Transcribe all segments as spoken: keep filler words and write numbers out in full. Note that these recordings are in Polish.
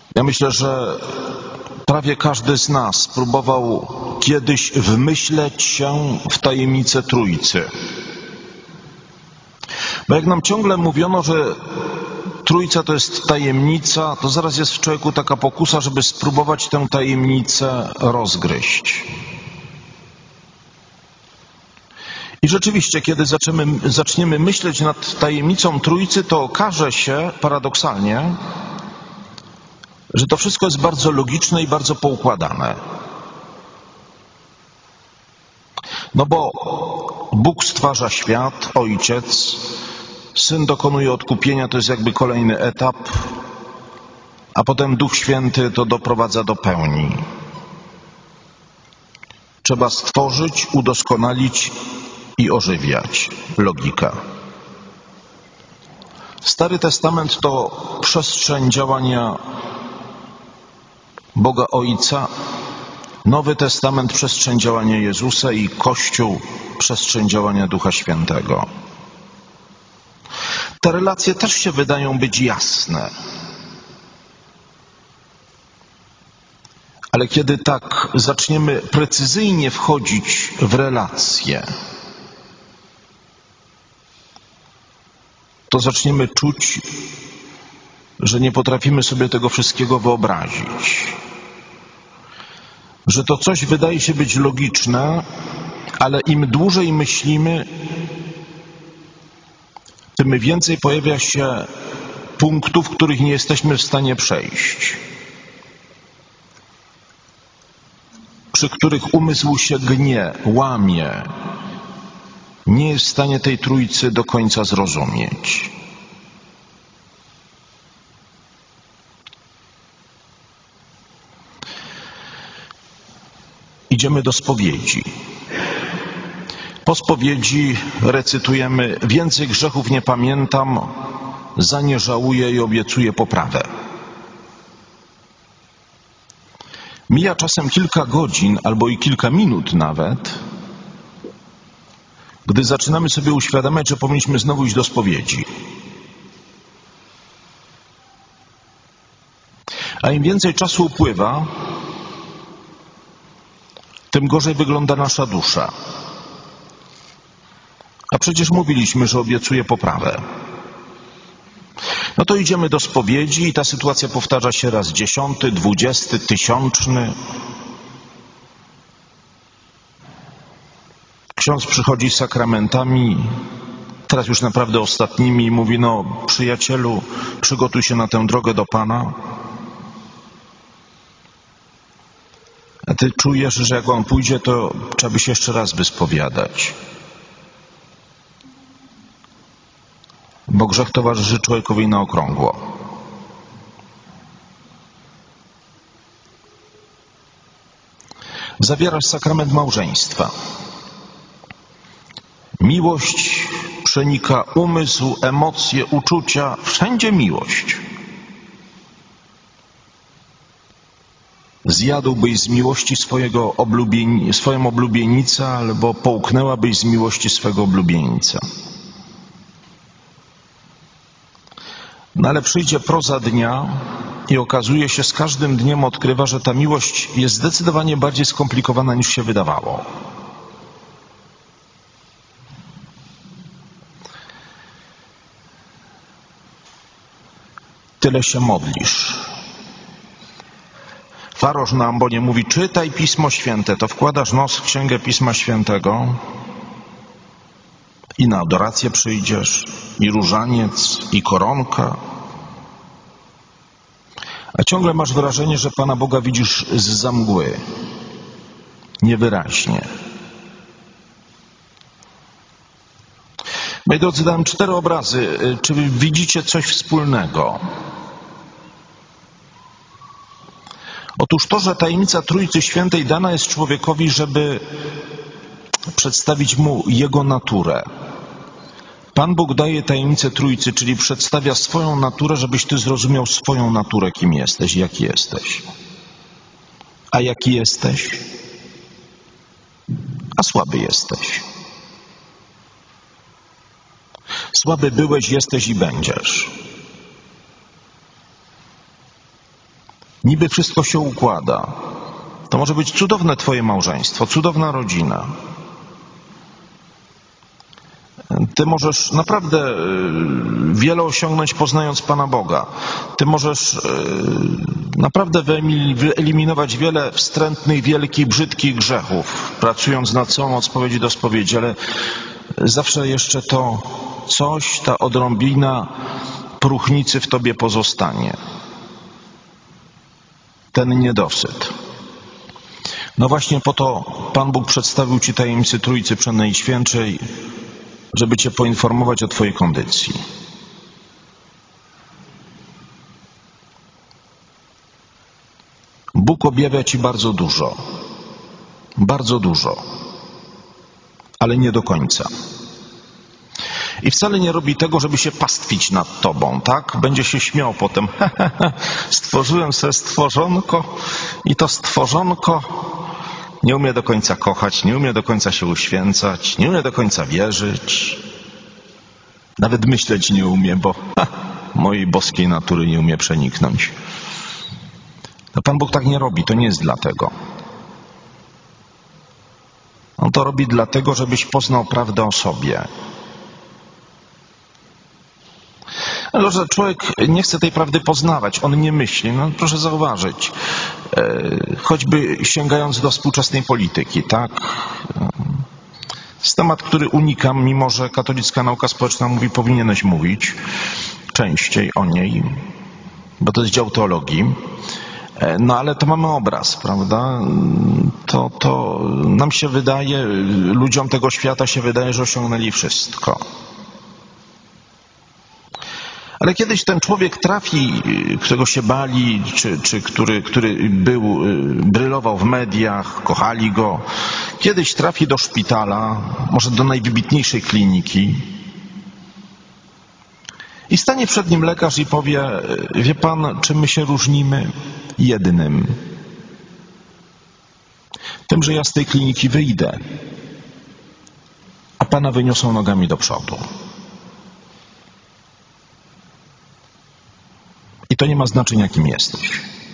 Ja myślę, że prawie każdy z nas próbował kiedyś wmyśleć się w tajemnicę Trójcy. Bo jak nam ciągle mówiono, że Trójca to jest tajemnica, to zaraz jest w człowieku taka pokusa, żeby spróbować tę tajemnicę rozgryźć. I rzeczywiście, kiedy zaczniemy, zaczniemy myśleć nad tajemnicą Trójcy, to okaże się paradoksalnie, że to wszystko jest bardzo logiczne i bardzo poukładane. No bo Bóg stwarza świat, Ojciec, Syn dokonuje odkupienia, to jest jakby kolejny etap, a potem Duch Święty to doprowadza do pełni. Trzeba stworzyć, udoskonalić i ożywiać. Logika. Stary Testament to przestrzeń działania Boga Ojca, Nowy Testament przestrzeń działania Jezusa i Kościół przestrzeń działania Ducha Świętego. Te relacje też się wydają być jasne. Ale kiedy tak zaczniemy precyzyjnie wchodzić w relacje, to zaczniemy czuć, że nie potrafimy sobie tego wszystkiego wyobrazić. Że to coś wydaje się być logiczne, ale im dłużej myślimy, tym więcej pojawia się punktów, których nie jesteśmy w stanie przejść. Przy których umysł się gnie, łamie. Nie jest w stanie tej Trójcy do końca zrozumieć. Idziemy do spowiedzi. Po spowiedzi recytujemy: więcej grzechów nie pamiętam, za nie żałuję i obiecuję poprawę. Mija czasem kilka godzin albo i kilka minut nawet, gdy zaczynamy sobie uświadamiać, że powinniśmy znowu iść do spowiedzi. A im więcej czasu upływa, tym gorzej wygląda nasza dusza. A przecież mówiliśmy, że obiecuję poprawę. No to idziemy do spowiedzi i ta sytuacja powtarza się raz dziesiąty, dwudziesty, tysiączny. Ksiądz przychodzi z sakramentami, teraz już naprawdę ostatnimi, i mówi: no przyjacielu, przygotuj się na tę drogę do Pana. A ty czujesz, że jak on pójdzie, to trzeba by się jeszcze raz wyspowiadać. Bo grzech towarzyszy człowiekowi na okrągło. Zawierasz sakrament małżeństwa. Miłość przenika umysł, emocje, uczucia, wszędzie miłość. Zjadłbyś z miłości swojego oblubieni, swoją oblubienicę, albo połknęłabyś z miłości swego oblubieńca. No ale przyjdzie proza dnia i okazuje się, z każdym dniem odkrywa, że ta miłość jest zdecydowanie bardziej skomplikowana, niż się wydawało. Tyle się modlisz. Faroż na ambonie mówi: czytaj Pismo Święte. To wkładasz nos w księgę Pisma Świętego i na adorację przyjdziesz, i różaniec, i koronka. A ciągle masz wrażenie, że Pana Boga widzisz zza mgły. Niewyraźnie. Moi drodzy, dałem cztery obrazy. Czy widzicie coś wspólnego? Otóż to, że tajemnica Trójcy Świętej dana jest człowiekowi, żeby przedstawić mu jego naturę. Pan Bóg daje tajemnicę Trójcy, czyli przedstawia swoją naturę, żebyś ty zrozumiał swoją naturę, kim jesteś, jaki jesteś. A jaki jesteś? A słaby jesteś. Słaby byłeś, jesteś i będziesz. Niby wszystko się układa. To może być cudowne twoje małżeństwo, cudowna rodzina. Ty możesz naprawdę wiele osiągnąć, poznając Pana Boga. Ty możesz naprawdę wyeliminować wiele wstrętnych, wielkich, brzydkich grzechów, pracując nad sobą od spowiedzi do spowiedzi, ale zawsze jeszcze to coś, ta odrąbina próchnicy w tobie pozostanie. Ten niedosyt. No właśnie po to Pan Bóg przedstawił ci tajemnicy Trójcy Przenajświętszej, żeby cię poinformować o twojej kondycji. Bóg objawia ci bardzo dużo. Bardzo dużo. Ale nie do końca. I wcale nie robi tego, żeby się pastwić nad tobą, tak? Będzie się śmiał potem. Stworzyłem sobie stworzonko i to stworzonko nie umie do końca kochać, nie umie do końca się uświęcać, nie umie do końca wierzyć. Nawet myśleć nie umie, bo ha, mojej boskiej natury nie umie przeniknąć. No Pan Bóg tak nie robi, to nie jest dlatego. On to robi dlatego, żebyś poznał prawdę o sobie. Ale że człowiek nie chce tej prawdy poznawać, on nie myśli. No proszę zauważyć, choćby sięgając do współczesnej polityki, tak? Jest temat, który unikam, mimo że katolicka nauka społeczna mówi, powinieneś mówić częściej o niej, bo to jest dział teologii. No ale to mamy obraz, prawda? To, to nam się wydaje, ludziom tego świata się wydaje, że osiągnęli wszystko. Ale kiedyś ten człowiek trafi, którego się bali, czy, czy który, który był, brylował w mediach, kochali go, kiedyś trafi do szpitala, może do najwybitniejszej kliniki i stanie przed nim lekarz i powie, wie pan, czym my się różnimy? Jednym. Tym, że ja z tej kliniki wyjdę, a pana wyniosą nogami do przodu. I to nie ma znaczenia, kim jesteś.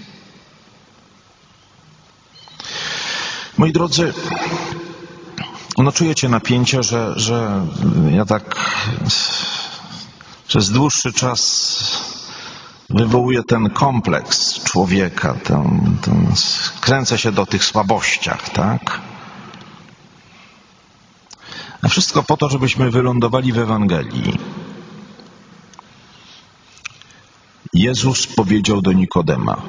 Moi drodzy, no czujecie napięcie, że, że ja tak przez dłuższy czas wywołuję ten kompleks człowieka, ten, ten, kręcę się do tych słabościach, tak? A wszystko po to, żebyśmy wylądowali w Ewangelii. Jezus powiedział do Nikodema,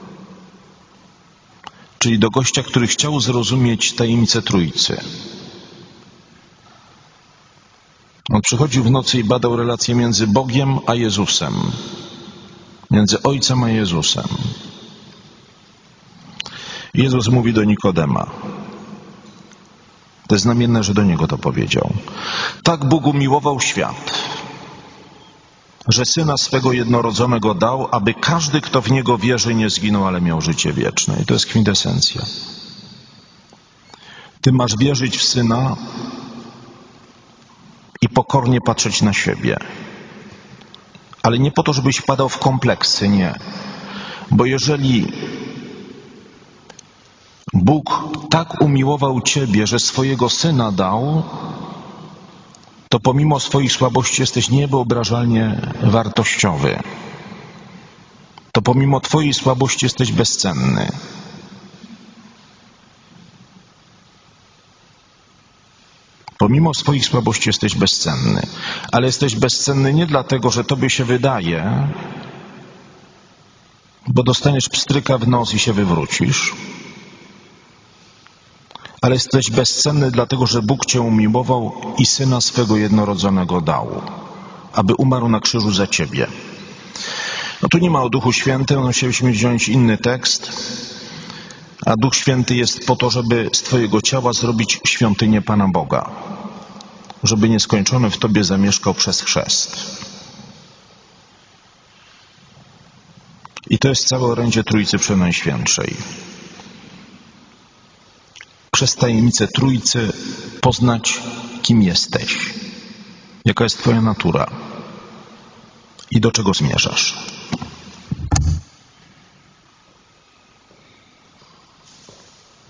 czyli do gościa, który chciał zrozumieć tajemnicę Trójcy. On przychodził w nocy i badał relację między Bogiem a Jezusem, między Ojcem a Jezusem. Jezus mówi do Nikodema. To jest znamienne, że do niego to powiedział. Tak Bóg umiłował świat, że Syna swego jednorodzonego dał, aby każdy, kto w Niego wierzy, nie zginął, ale miał życie wieczne. I to jest kwintesencja. Ty masz wierzyć w Syna i pokornie patrzeć na siebie. Ale nie po to, żebyś wpadał w kompleksy, nie. Bo jeżeli Bóg tak umiłował ciebie, że swojego Syna dał, to pomimo swoich słabości jesteś niewyobrażalnie wartościowy. To pomimo twojej słabości jesteś bezcenny. Pomimo swoich słabości jesteś bezcenny. Ale jesteś bezcenny nie dlatego, że tobie się wydaje, bo dostaniesz pstryka w nos i się wywrócisz. Ale jesteś bezcenny dlatego, że Bóg cię umiłował i Syna swego jednorodzonego dał, aby umarł na krzyżu za ciebie. No tu nie ma o Duchu Świętym, no musieliśmy wziąć inny tekst, a Duch Święty jest po to, żeby z twojego ciała zrobić świątynię Pana Boga, żeby nieskończony w tobie zamieszkał przez chrzest. I to jest całe orędzie Trójcy Przenajświętszej. Przez tajemnicę Trójcy poznać, kim jesteś, jaka jest twoja natura i do czego zmierzasz.